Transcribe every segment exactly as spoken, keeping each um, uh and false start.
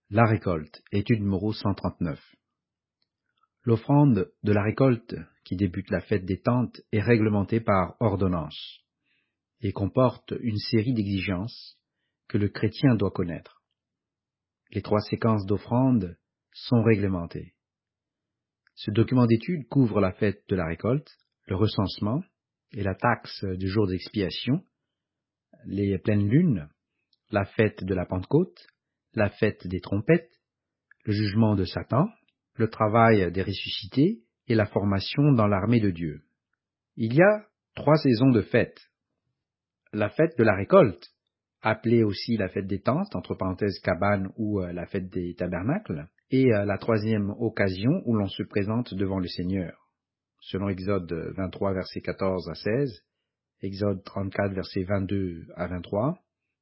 La récolte, étude numéro cent trente-neuf. L'offrande de la récolte, qui débute la fête des tentes, est réglementée par ordonnance et comporte une série d'exigences que le chrétien doit connaître. Les trois séquences d'offrande sont réglementées. Ce document d'étude couvre la fête de la récolte, le recensement et la taxe du jour d'expiation, les pleines lunes, la fête de la Pentecôte, la fête des trompettes, le jugement de Satan, le travail des ressuscités et la formation dans l'armée de Dieu. Il y a trois saisons de fêtes. La fête de la récolte, appelée aussi la fête des tentes, entre parenthèses cabane ou euh, la fête des tabernacles, et euh, la troisième occasion où l'on se présente devant le Seigneur, selon Exode vingt-trois, versets quatorze à seize, Exode trente-quatre, versets vingt-deux à vingt-trois,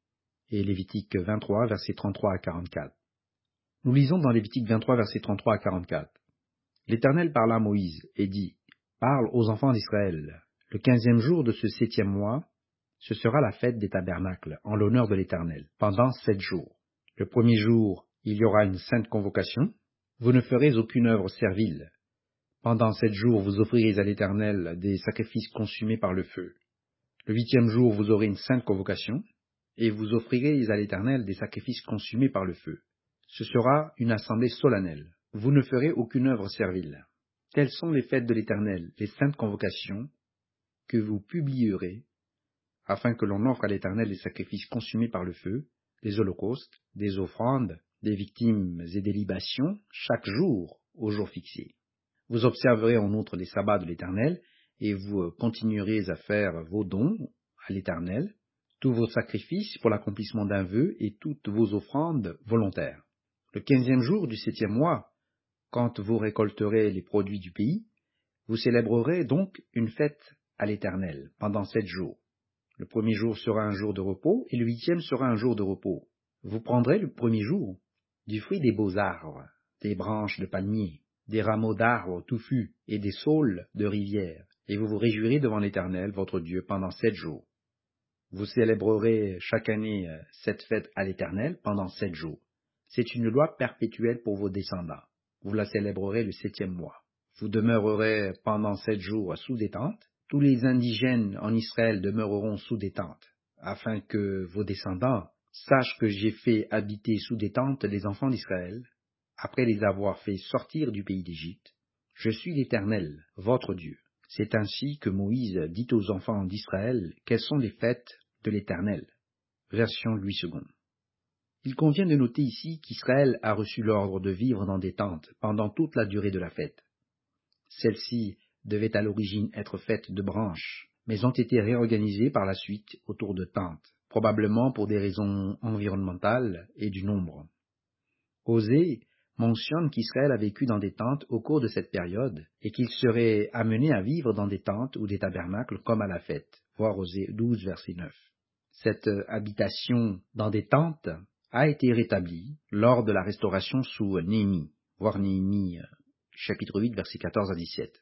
et Lévitique vingt-trois, versets trente-trois à quarante-quatre. Nous lisons dans Lévitique vingt-trois, versets trente-trois à quarante-quatre. L'Éternel parla à Moïse et dit, « Parle aux enfants d'Israël. Le quinzième jour de ce septième mois, ce sera la fête des tabernacles, en l'honneur de l'Éternel, pendant sept jours. Le premier jour, il y aura une sainte convocation. Vous ne ferez aucune œuvre servile. Pendant sept jours, vous offrirez à l'Éternel des sacrifices consumés par le feu. Le huitième jour, vous aurez une sainte convocation, et vous offrirez à l'Éternel des sacrifices consumés par le feu. Ce sera une assemblée solennelle. Vous ne ferez aucune œuvre servile. Telles sont les fêtes de l'Éternel, les saintes convocations, que vous publierez, afin que l'on offre à l'Éternel des sacrifices consumés par le feu, des holocaustes, des offrandes, des victimes et des libations, chaque jour, au jour fixé. Vous observerez en outre les sabbats de l'Éternel, et vous continuerez à faire vos dons à l'Éternel, tous vos sacrifices pour l'accomplissement d'un vœu et toutes vos offrandes volontaires. Le quinzième jour du septième mois, quand vous récolterez les produits du pays, vous célébrerez donc une fête à l'Éternel pendant sept jours. Le premier jour sera un jour de repos et le huitième sera un jour de repos. Vous prendrez le premier jour du fruit des beaux arbres, des branches de palmiers, des rameaux d'arbres touffus et des saules de rivière, et vous vous réjouirez devant l'Éternel, votre Dieu, pendant sept jours. Vous célébrerez chaque année cette fête à l'Éternel pendant sept jours. C'est une loi perpétuelle pour vos descendants. Vous la célébrerez le septième mois. Vous demeurerez pendant sept jours sous des tentes. Tous les indigènes en Israël demeureront sous des tentes, afin que vos descendants sachent que j'ai fait habiter sous des tentes les enfants d'Israël, après les avoir fait sortir du pays d'Égypte. Je suis l'Éternel, votre Dieu. C'est ainsi que Moïse dit aux enfants d'Israël quelles sont les fêtes de l'Éternel. Version Louis second. Il convient de noter ici qu'Israël a reçu l'ordre de vivre dans des tentes pendant toute la durée de la fête. Celles-ci devaient à l'origine être faites de branches, mais ont été réorganisées par la suite autour de tentes, probablement pour des raisons environnementales et du nombre. Osée mentionne qu'Israël a vécu dans des tentes au cours de cette période et qu'il serait amené à vivre dans des tentes ou des tabernacles comme à la fête, voir Osée douze, verset neuf. Cette habitation dans des tentes a été rétablie lors de la restauration sous Néhémie, voir Néhémie chapitre huit, versets quatorze à dix-sept.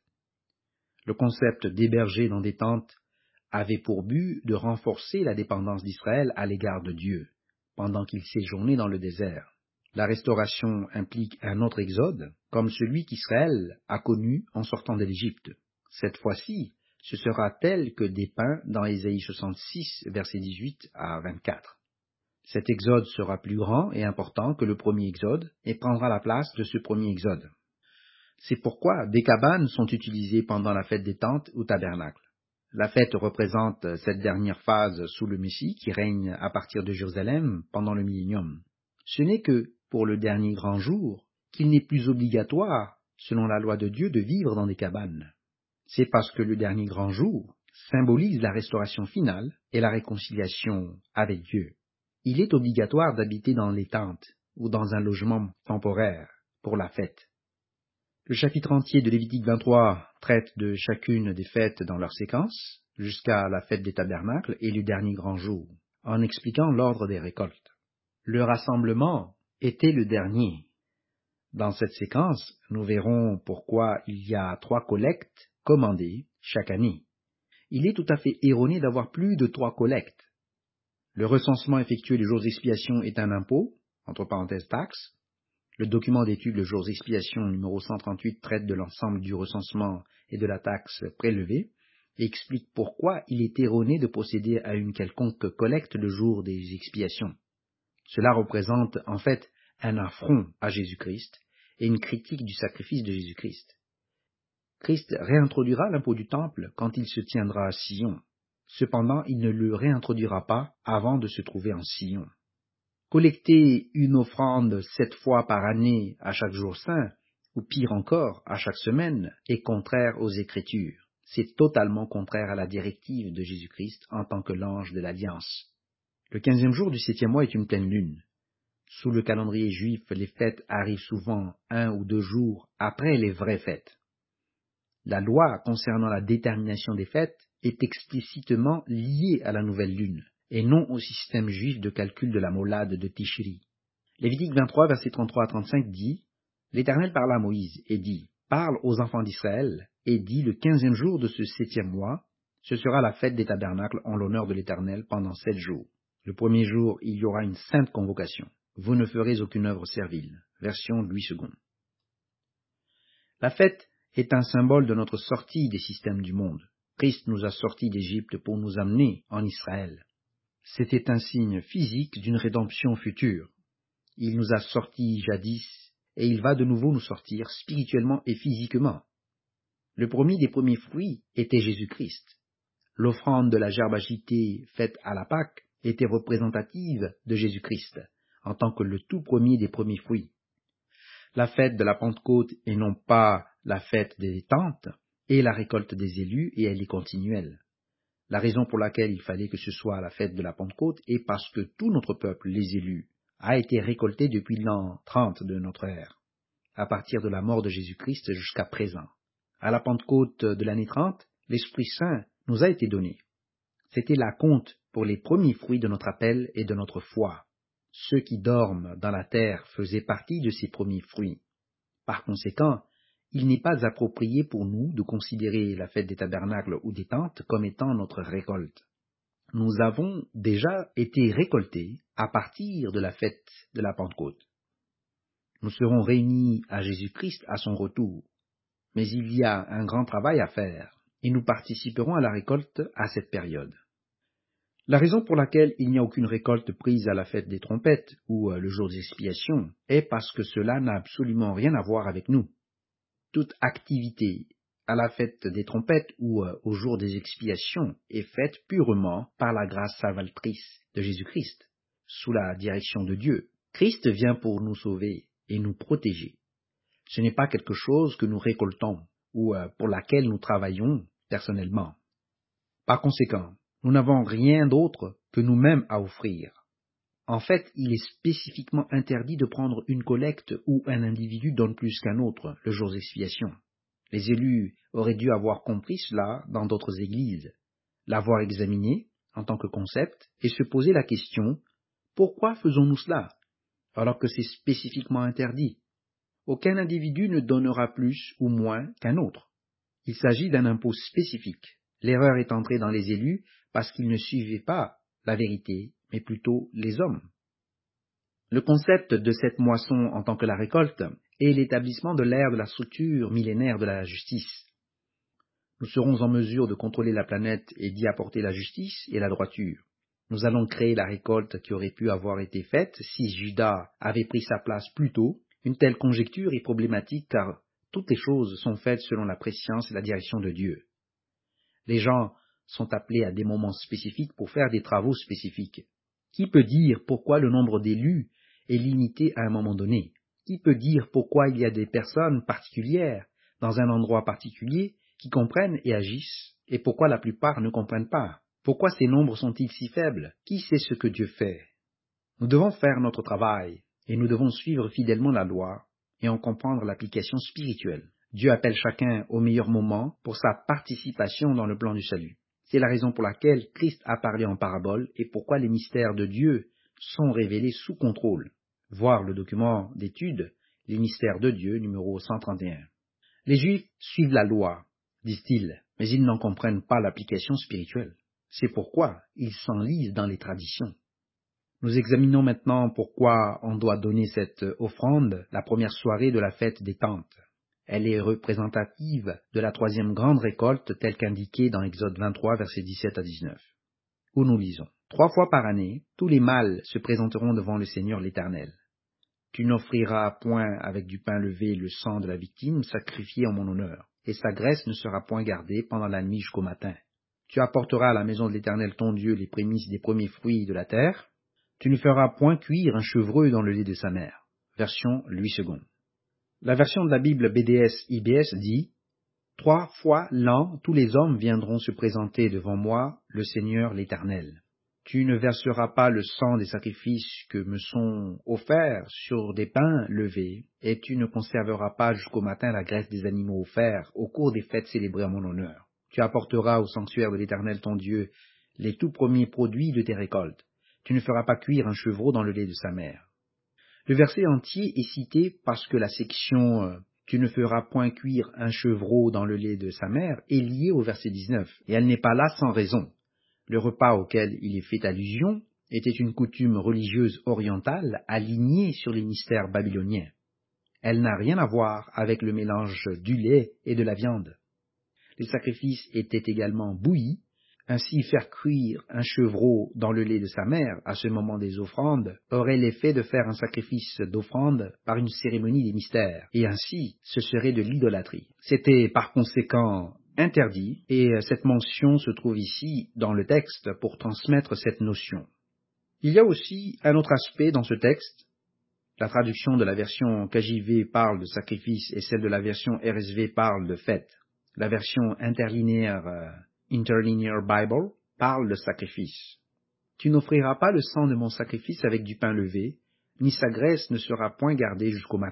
Le concept d'héberger dans des tentes avait pour but de renforcer la dépendance d'Israël à l'égard de Dieu, pendant qu'il séjournait dans le désert. La restauration implique un autre exode, comme celui qu'Israël a connu en sortant de l'Égypte. Cette fois-ci, ce sera tel que dépeint dans Ésaïe soixante-six, versets dix-huit à vingt-quatre. Cet exode sera plus grand et important que le premier exode et prendra la place de ce premier exode. C'est pourquoi des cabanes sont utilisées pendant la fête des tentes ou tabernacles. La fête représente cette dernière phase sous le Messie qui règne à partir de Jérusalem pendant le millénium. Ce n'est que pour le dernier grand jour qu'il n'est plus obligatoire, selon la loi de Dieu, de vivre dans des cabanes. C'est parce que le dernier grand jour symbolise la restauration finale et la réconciliation avec Dieu. Il est obligatoire d'habiter dans les tentes ou dans un logement temporaire pour la fête. Le chapitre entier de Lévitique vingt-trois traite de chacune des fêtes dans leur séquence, jusqu'à la fête des tabernacles et le dernier grand jour, en expliquant l'ordre des récoltes. Le rassemblement était le dernier. Dans cette séquence, nous verrons pourquoi il y a trois collectes commandées chaque année. Il est tout à fait erroné d'avoir plus de trois collectes. Le recensement effectué les jours d'expiation est un impôt, entre parenthèses taxe, Le document d'étude Le jour d'expiation numéro cent trente-huit traite de l'ensemble du recensement et de la taxe prélevée et explique pourquoi il est erroné de procéder à une quelconque collecte le jour des expiations. Cela représente en fait un affront à Jésus-Christ et une critique du sacrifice de Jésus-Christ. Christ réintroduira l'impôt du temple quand il se tiendra à Sion. Cependant, il ne le réintroduira pas avant de se trouver en Sion. Collecter une offrande sept fois par année à chaque jour saint, ou pire encore, à chaque semaine, est contraire aux Écritures. C'est totalement contraire à la directive de Jésus-Christ en tant que l'ange de l'Alliance. Le quinzième jour du septième mois est une pleine lune. Sous le calendrier juif, les fêtes arrivent souvent un ou deux jours après les vraies fêtes. La loi concernant la détermination des fêtes est explicitement liée à la nouvelle lune, et non au système juif de calcul de la molade de Tishri. Lévitique vingt-trois, versets trente-trois à trente-cinq dit « L'Éternel parla à Moïse et dit « Parle aux enfants d'Israël et dis le quinzième jour de ce septième mois, ce sera la fête des tabernacles en l'honneur de l'Éternel pendant sept jours. Le premier jour, il y aura une sainte convocation. Vous ne ferez aucune œuvre servile. » Version Louis second. La fête est un symbole de notre sortie des systèmes du monde. Christ nous a sortis d'Égypte pour nous amener en Israël. C'était un signe physique d'une rédemption future. Il nous a sortis jadis, et il va de nouveau nous sortir spirituellement et physiquement. Le premier des premiers fruits était Jésus-Christ. L'offrande de la gerbe agitée faite à la Pâque était représentative de Jésus-Christ, en tant que le tout premier des premiers fruits. La fête de la Pentecôte et non pas la fête des tentes est la récolte des élus et elle est continuelle. La raison pour laquelle il fallait que ce soit la fête de la Pentecôte est parce que tout notre peuple, les élus, a été récolté depuis l'an trente de notre ère, à partir de la mort de Jésus-Christ jusqu'à présent. À la Pentecôte de l'année trente, l'Esprit Saint nous a été donné. C'était la compte pour les premiers fruits de notre appel et de notre foi. Ceux qui dorment dans la terre faisaient partie de ces premiers fruits. Par conséquent, il n'est pas approprié pour nous de considérer la fête des tabernacles ou des tentes comme étant notre récolte. Nous avons déjà été récoltés à partir de la fête de la Pentecôte. Nous serons réunis à Jésus-Christ à son retour, mais il y a un grand travail à faire et nous participerons à la récolte à cette période. La raison pour laquelle il n'y a aucune récolte prise à la fête des trompettes ou le jour des expiations est parce que cela n'a absolument rien à voir avec nous. Toute activité à la fête des trompettes ou au jour des expiations est faite purement par la grâce salvatrice de Jésus-Christ, sous la direction de Dieu. Christ vient pour nous sauver et nous protéger. Ce n'est pas quelque chose que nous récoltons ou pour laquelle nous travaillons personnellement. Par conséquent, nous n'avons rien d'autre que nous-mêmes à offrir. En fait, il est spécifiquement interdit de prendre une collecte où un individu donne plus qu'un autre le jour d'expiation. Les élus auraient dû avoir compris cela dans d'autres églises, l'avoir examiné en tant que concept et se poser la question « Pourquoi faisons-nous cela ?» alors que c'est spécifiquement interdit. Aucun individu ne donnera plus ou moins qu'un autre. Il s'agit d'un impôt spécifique. L'erreur est entrée dans les élus parce qu'ils ne suivaient pas la vérité, mais plutôt les hommes. Le concept de cette moisson en tant que la récolte est l'établissement de l'ère de la structure millénaire de la justice. Nous serons en mesure de contrôler la planète et d'y apporter la justice et la droiture. Nous allons créer la récolte qui aurait pu avoir été faite si Judas avait pris sa place plus tôt. Une telle conjecture est problématique car toutes les choses sont faites selon la prescience et la direction de Dieu. Les gens sont appelés à des moments spécifiques pour faire des travaux spécifiques. Qui peut dire pourquoi le nombre d'élus est limité à un moment donné? Qui peut dire pourquoi il y a des personnes particulières dans un endroit particulier qui comprennent et agissent, et pourquoi la plupart ne comprennent pas? Pourquoi ces nombres sont-ils si faibles? Qui sait ce que Dieu fait? Nous devons faire notre travail, et nous devons suivre fidèlement la loi et en comprendre l'application spirituelle. Dieu appelle chacun au meilleur moment pour sa participation dans le plan du salut. C'est la raison pour laquelle Christ a parlé en parabole et pourquoi les mystères de Dieu sont révélés sous contrôle. Voir le document d'étude « Les mystères de Dieu » numéro cent trente et un. Les Juifs suivent la loi, disent-ils, mais ils n'en comprennent pas l'application spirituelle. C'est pourquoi ils s'enlisent dans les traditions. Nous examinons maintenant pourquoi on doit donner cette offrande la première soirée de la fête des tentes. Elle est représentative de la troisième grande récolte telle qu'indiquée dans Exode vingt-trois, versets dix-sept à dix-neuf, où nous lisons « Trois fois par année, tous les mâles se présenteront devant le Seigneur l'Éternel. Tu n'offriras point avec du pain levé le sang de la victime sacrifiée en mon honneur, et sa graisse ne sera point gardée pendant la nuit jusqu'au matin. Tu apporteras à la maison de l'Éternel ton Dieu les prémices des premiers fruits de la terre. Tu ne feras point cuire un chevreuil dans le lait de sa mère. » Version Louis deux. La version de la Bible B D S I B S dit « Trois fois l'an, tous les hommes viendront se présenter devant moi, le Seigneur l'Éternel. Tu ne verseras pas le sang des sacrifices que me sont offerts sur des pains levés, et tu ne conserveras pas jusqu'au matin la graisse des animaux offerts au cours des fêtes célébrées en mon honneur. Tu apporteras au sanctuaire de l'Éternel ton Dieu les tout premiers produits de tes récoltes. Tu ne feras pas cuire un chevreau dans le lait de sa mère. » Le verset entier est cité parce que la section euh, « Tu ne feras point cuire un chevreau dans le lait de sa mère » est liée au verset dix-neuf, et elle n'est pas là sans raison. Le repas auquel il est fait allusion était une coutume religieuse orientale alignée sur les mystères babyloniens. Elle n'a rien à voir avec le mélange du lait et de la viande. Les sacrifices étaient également bouillis. Ainsi, faire cuire un chevreau dans le lait de sa mère à ce moment des offrandes aurait l'effet de faire un sacrifice d'offrande par une cérémonie des mystères, et ainsi ce serait de l'idolâtrie. C'était par conséquent interdit, et cette mention se trouve ici dans le texte pour transmettre cette notion. Il y a aussi un autre aspect dans ce texte. La traduction de la version K J V parle de sacrifice et celle de la version R S V parle de fête. La version interlinéaire euh, Interlinear Bible parle de sacrifice. « Tu n'offriras pas le sang de mon sacrifice avec du pain levé, ni sa graisse ne sera point gardée jusqu'au matin. »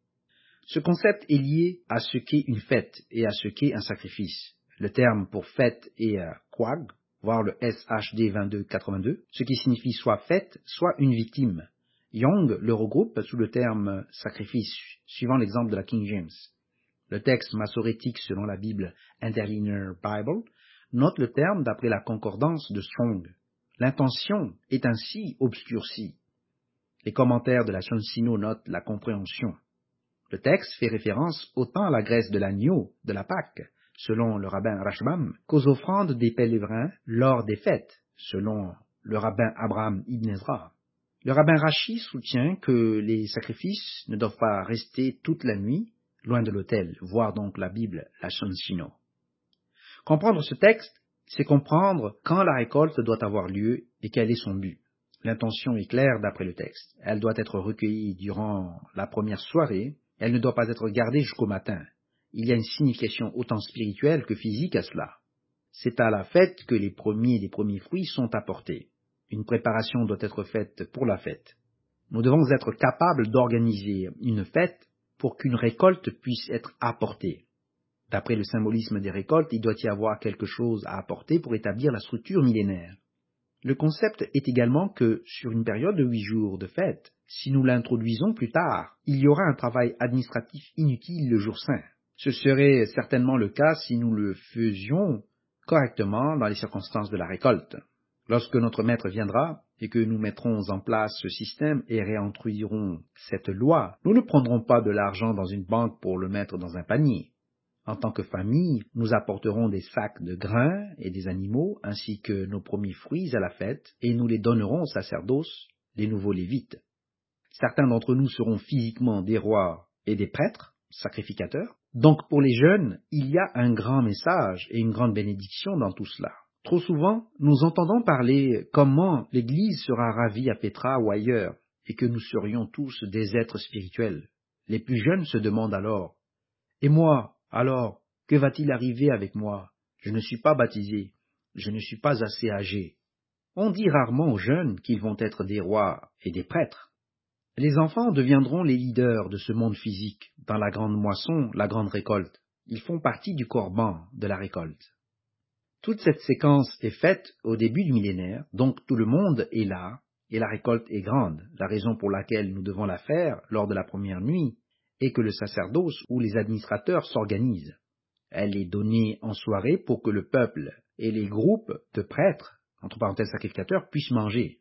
Ce concept est lié à ce qu'est une fête et à ce qu'est un sacrifice. Le terme pour fête est euh, quag, voir le S H D vingt-deux quatre-vingt-deux, ce qui signifie soit fête, soit une victime. Young le regroupe sous le terme sacrifice, suivant l'exemple de la King James. Le texte massorétique selon la Bible Interlinear Bible note le terme d'après la concordance de Strong. L'intention est ainsi obscurcie. Les commentaires de la Sonsino notent la compréhension. Le texte fait référence autant à la graisse de l'agneau de la Pâque, selon le rabbin Rashbam, qu'aux offrandes des pèlerins lors des fêtes, selon le rabbin Abraham Ibn Ezra. Le rabbin Rashi soutient que les sacrifices ne doivent pas rester toute la nuit loin de l'autel, voir donc la Bible, la Sonsino. Comprendre ce texte, c'est comprendre quand la récolte doit avoir lieu et quel est son but. L'intention est claire d'après le texte. Elle doit être recueillie durant la première soirée, elle ne doit pas être gardée jusqu'au matin. Il y a une signification autant spirituelle que physique à cela. C'est à la fête que les premiers des premiers fruits sont apportés. Une préparation doit être faite pour la fête. Nous devons être capables d'organiser une fête pour qu'une récolte puisse être apportée. D'après le symbolisme des récoltes, il doit y avoir quelque chose à apporter pour établir la structure millénaire. Le concept est également que, sur une période de huit jours de fête, si nous l'introduisons plus tard, il y aura un travail administratif inutile le jour saint. Ce serait certainement le cas si nous le faisions correctement dans les circonstances de la récolte. Lorsque notre maître viendra et que nous mettrons en place ce système et réintroduirons cette loi, nous ne prendrons pas de l'argent dans une banque pour le mettre dans un panier. En tant que famille, nous apporterons des sacs de grains et des animaux ainsi que nos premiers fruits à la fête et nous les donnerons aux sacerdoces, les nouveaux lévites. Certains d'entre nous seront physiquement des rois et des prêtres, sacrificateurs. Donc pour les jeunes, il y a un grand message et une grande bénédiction dans tout cela. Trop souvent, nous entendons parler comment l'Église sera ravie à Pétra ou ailleurs et que nous serions tous des êtres spirituels. Les plus jeunes se demandent alors « Et moi, alors, que va-t-il arriver avec moi? Je ne suis pas baptisé, je ne suis pas assez âgé. » On dit rarement aux jeunes qu'ils vont être des rois et des prêtres. Les enfants deviendront les leaders de ce monde physique, dans la grande moisson, la grande récolte. Ils font partie du corban de la récolte. Toute cette séquence est faite au début du millénaire, donc tout le monde est là, et la récolte est grande. La raison pour laquelle nous devons la faire lors de la première nuit est que le sacerdoce ou les administrateurs s'organisent. Elle est donnée en soirée pour que le peuple et les groupes de prêtres, entre parenthèses sacrificateurs, puissent manger.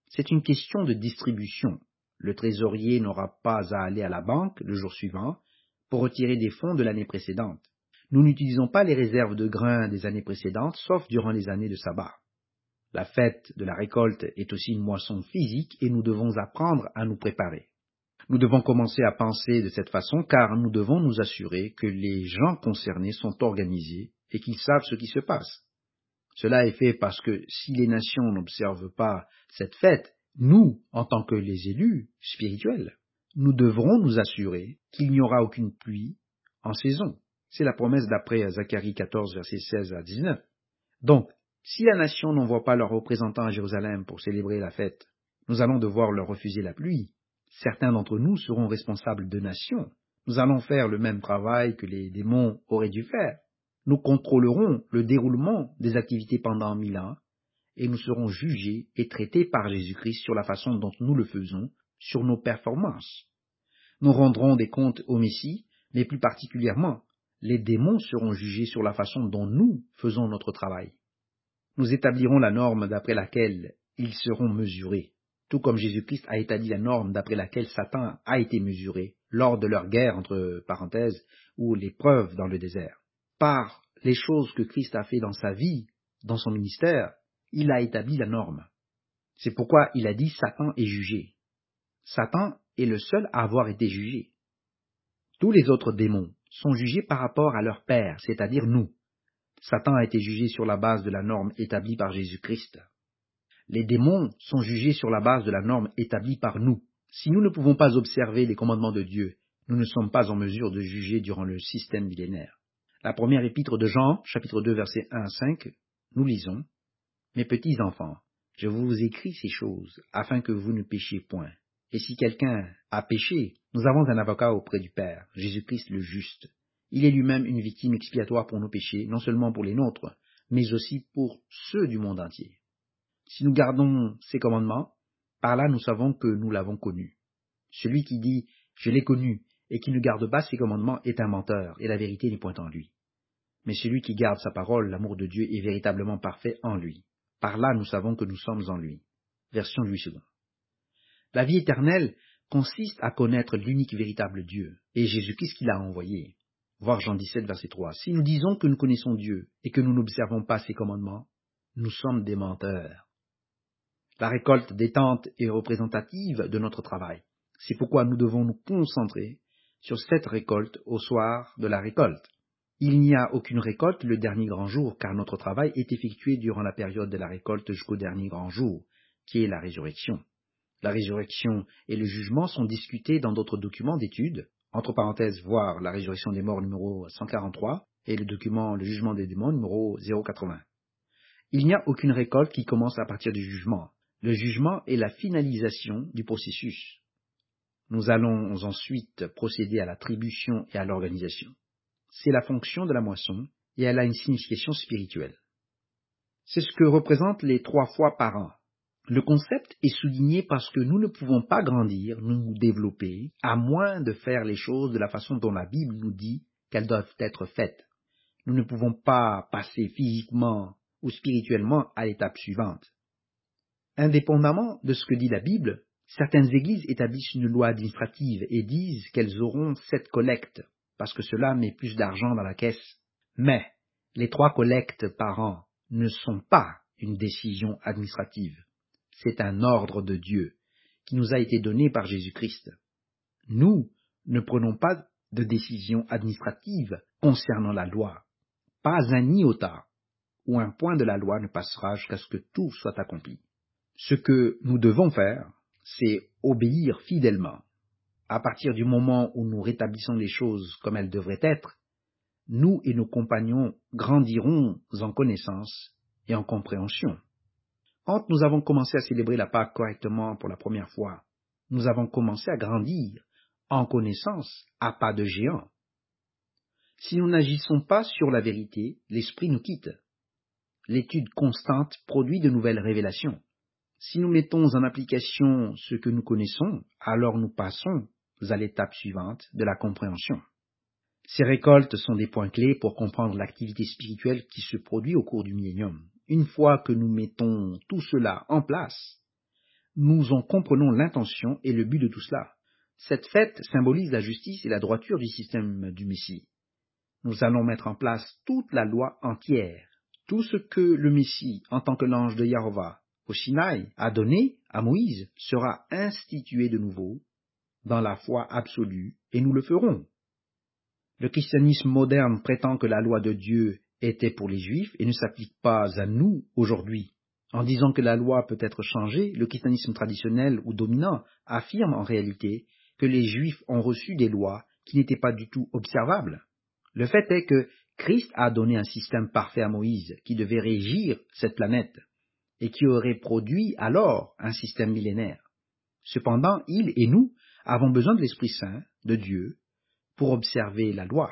C'est une question de distribution. Le trésorier n'aura pas à aller à la banque le jour suivant pour retirer des fonds de l'année précédente. Nous n'utilisons pas les réserves de grains des années précédentes, sauf durant les années de sabbat. La fête de la récolte est aussi une moisson physique et nous devons apprendre à nous préparer. Nous devons commencer à penser de cette façon car nous devons nous assurer que les gens concernés sont organisés et qu'ils savent ce qui se passe. Cela est fait parce que si les nations n'observent pas cette fête, nous, en tant que les élus spirituels, nous devrons nous assurer qu'il n'y aura aucune pluie en saison. C'est la promesse d'après Zacharie quatorze, versets seize à dix-neuf. Donc, si la nation n'envoie pas leurs représentants à Jérusalem pour célébrer la fête, nous allons devoir leur refuser la pluie. Certains d'entre nous seront responsables de nations. Nous allons faire le même travail que les démons auraient dû faire. Nous contrôlerons le déroulement des activités pendant mille ans et nous serons jugés et traités par Jésus-Christ sur la façon dont nous le faisons, sur nos performances. Nous rendrons des comptes au Messie, mais plus particulièrement, les démons seront jugés sur la façon dont nous faisons notre travail. Nous établirons la norme d'après laquelle ils seront mesurés, tout comme Jésus-Christ a établi la norme d'après laquelle Satan a été mesuré lors de leur guerre, entre parenthèses, ou l'épreuve dans le désert. Par les choses que Christ a fait dans sa vie, dans son ministère, il a établi la norme. C'est pourquoi il a dit Satan est jugé. Satan est le seul à avoir été jugé. Tous les autres démons sont jugés par rapport à leur père, c'est-à-dire nous. Satan a été jugé sur la base de la norme établie par Jésus-Christ. Les démons sont jugés sur la base de la norme établie par nous. Si nous ne pouvons pas observer les commandements de Dieu, nous ne sommes pas en mesure de juger durant le système millénaire. La première épître de Jean, chapitre deux, versets un à cinq, nous lisons « Mes petits enfants, je vous écris ces choses, afin que vous ne péchiez point. Et si quelqu'un a péché, nous avons un avocat auprès du Père, Jésus-Christ le juste. Il est lui-même une victime expiatoire pour nos péchés, non seulement pour les nôtres, mais aussi pour ceux du monde entier. Si nous gardons ces commandements, par là nous savons que nous l'avons connu. Celui qui dit « Je l'ai connu » et qui ne garde pas ses commandements est un menteur, et la vérité n'est point en lui. Mais celui qui garde sa parole, l'amour de Dieu est véritablement parfait en lui. Par là nous savons que nous sommes en lui. Version Louis deux. La vie éternelle consiste à connaître l'unique véritable Dieu, et Jésus-Christ qui l'a envoyé. Voir Jean dix-sept, verset trois. Si nous disons que nous connaissons Dieu et que nous n'observons pas ses commandements, nous sommes des menteurs. La récolte des tentes est représentative de notre travail. C'est pourquoi nous devons nous concentrer sur cette récolte au soir de la récolte. Il n'y a aucune récolte le dernier grand jour, car notre travail est effectué durant la période de la récolte jusqu'au dernier grand jour, qui est la résurrection. La résurrection et le jugement sont discutés dans d'autres documents d'études, entre parenthèses, voir la résurrection des morts numéro cent quarante-trois et le document Le jugement des démons numéro zéro quatre-vingts. Il n'y a aucune récolte qui commence à partir du jugement. Le jugement est la finalisation du processus. Nous allons ensuite procéder à l'attribution et à l'organisation. C'est la fonction de la moisson et elle a une signification spirituelle. C'est ce que représentent les trois fois par an. Le concept est souligné parce que nous ne pouvons pas grandir, nous développer, à moins de faire les choses de la façon dont la Bible nous dit qu'elles doivent être faites. Nous ne pouvons pas passer physiquement ou spirituellement à l'étape suivante. Indépendamment de ce que dit la Bible, certaines églises établissent une loi administrative et disent qu'elles auront sept collectes, parce que cela met plus d'argent dans la caisse. Mais les trois collectes par an ne sont pas une décision administrative. C'est un ordre de Dieu qui nous a été donné par Jésus-Christ. Nous ne prenons pas de décision administrative concernant la loi. Pas un iota ou un point de la loi ne passera jusqu'à ce que tout soit accompli. Ce que nous devons faire, c'est obéir fidèlement. À partir du moment où nous rétablissons les choses comme elles devraient être, nous et nos compagnons grandirons en connaissance et en compréhension. Quand nous avons commencé à célébrer la Pâque correctement pour la première fois, nous avons commencé à grandir en connaissance à pas de géant. Si nous n'agissons pas sur la vérité, l'esprit nous quitte. L'étude constante produit de nouvelles révélations. Si nous mettons en application ce que nous connaissons, alors nous passons à l'étape suivante de la compréhension. Ces récoltes sont des points clés pour comprendre l'activité spirituelle qui se produit au cours du millénium. Une fois que nous mettons tout cela en place, nous en comprenons l'intention et le but de tout cela. Cette fête symbolise la justice et la droiture du système du Messie. Nous allons mettre en place toute la loi entière. Tout ce que le Messie, en tant que l'ange de Yahovah, au Sinaï, a donné à Moïse, sera institué de nouveau dans la foi absolue, et nous le ferons. Le christianisme moderne prétend que la loi de Dieu était pour les Juifs et ne s'applique pas à nous aujourd'hui. En disant que la loi peut être changée, le christianisme traditionnel ou dominant affirme en réalité que les Juifs ont reçu des lois qui n'étaient pas du tout observables. Le fait est que Christ a donné un système parfait à Moïse qui devait régir cette planète et qui aurait produit alors un système millénaire. Cependant, il et nous avons besoin de l'Esprit Saint, de Dieu, pour observer la loi.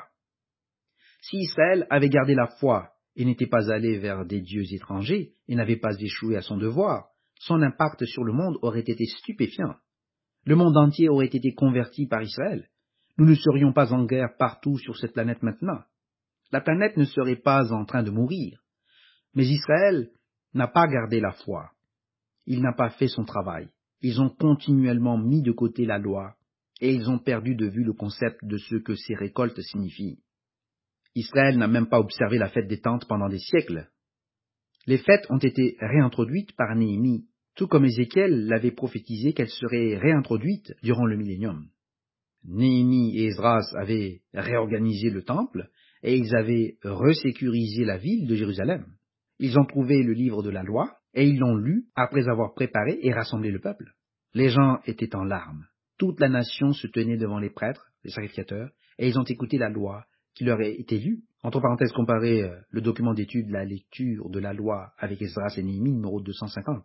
Si Israël avait gardé la foi et n'était pas allé vers des dieux étrangers et n'avait pas échoué à son devoir, son impact sur le monde aurait été stupéfiant. Le monde entier aurait été converti par Israël. Nous ne serions pas en guerre partout sur cette planète maintenant. La planète ne serait pas en train de mourir. Mais Israël n'a pas gardé la foi. Il n'a pas fait son travail. Ils ont continuellement mis de côté la loi et ils ont perdu de vue le concept de ce que ces récoltes signifient. Israël n'a même pas observé la fête des tentes pendant des siècles. Les fêtes ont été réintroduites par Néhémie, tout comme Ézéchiel l'avait prophétisé qu'elles seraient réintroduites durant le millénium. Néhémie et Esdras avaient réorganisé le temple et ils avaient resécurisé la ville de Jérusalem. Ils ont trouvé le livre de la loi et ils l'ont lu après avoir préparé et rassemblé le peuple. Les gens étaient en larmes. Toute la nation se tenait devant les prêtres, les sacrificateurs, et ils ont écouté la loi qui leur a été lue. Entre parenthèses, comparez euh, le document d'étude La lecture de la loi avec Esdras et Néhémie numéro deux cent cinquante.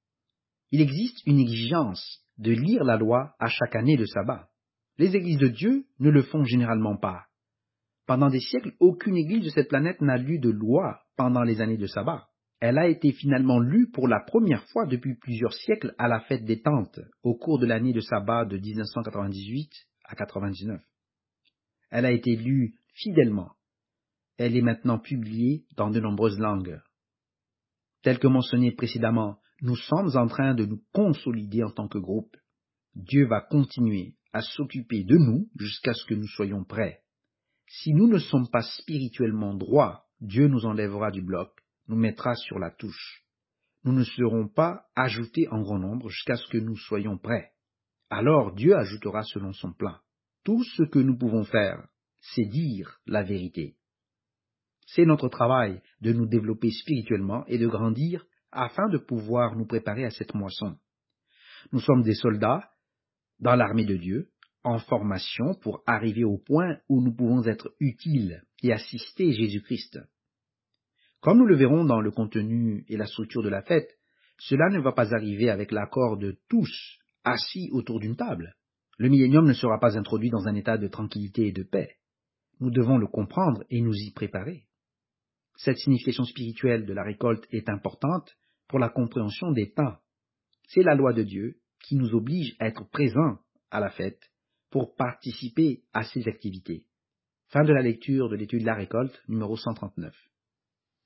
Il existe une exigence de lire la loi à chaque année de sabbat. Les églises de Dieu ne le font généralement pas. Pendant des siècles, aucune église de cette planète n'a lu de loi pendant les années de sabbat. Elle a été finalement lue pour la première fois depuis plusieurs siècles à la fête des tentes, au cours de l'année de sabbat de dix-neuf cent quatre-vingt-dix-huit à quatre-vingt-dix-neuf. Elle a été lue fidèlement. Elle est maintenant publiée dans de nombreuses langues. Tel que mentionné précédemment, nous sommes en train de nous consolider en tant que groupe. Dieu va continuer à s'occuper de nous jusqu'à ce que nous soyons prêts. Si nous ne sommes pas spirituellement droits, Dieu nous enlèvera du bloc, nous mettra sur la touche. Nous ne serons pas ajoutés en grand nombre jusqu'à ce que nous soyons prêts. Alors Dieu ajoutera selon son plan. Tout ce que nous pouvons faire, c'est dire la vérité. C'est notre travail de nous développer spirituellement et de grandir afin de pouvoir nous préparer à cette moisson. Nous sommes des soldats dans l'armée de Dieu, en formation pour arriver au point où nous pouvons être utiles et assister Jésus-Christ. Comme nous le verrons dans le contenu et la structure de la fête, cela ne va pas arriver avec l'accord de tous assis autour d'une table. Le millénium ne sera pas introduit dans un état de tranquillité et de paix. Nous devons le comprendre et nous y préparer. Cette signification spirituelle de la récolte est importante pour la compréhension des temps. C'est la loi de Dieu qui nous oblige à être présents à la fête pour participer à ces activités. Fin de la lecture de l'étude La Récolte, numéro cent trente-neuf.